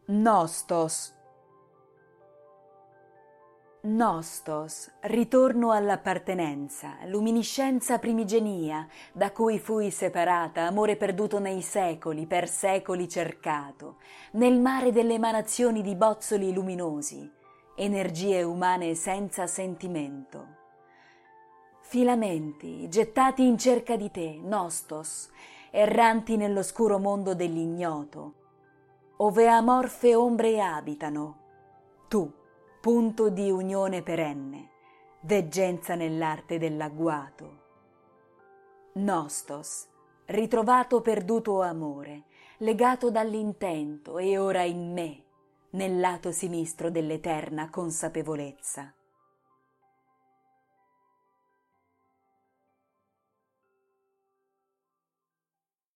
Nostos. Nostos, ritorno all'appartenenza, luminiscenza primigenia, da cui fui separata, amore perduto nei secoli, per secoli cercato, nel mare delle emanazioni di bozzoli luminosi, energie umane senza sentimento. Filamenti gettati in cerca di te, Nostos, erranti nell'oscuro mondo dell'ignoto, ove amorfe ombre abitano, tu, punto di unione perenne, veggenza nell'arte dell'agguato. Nostos, ritrovato perduto amore, legato dall'intento e ora in me, nel lato sinistro dell'eterna consapevolezza.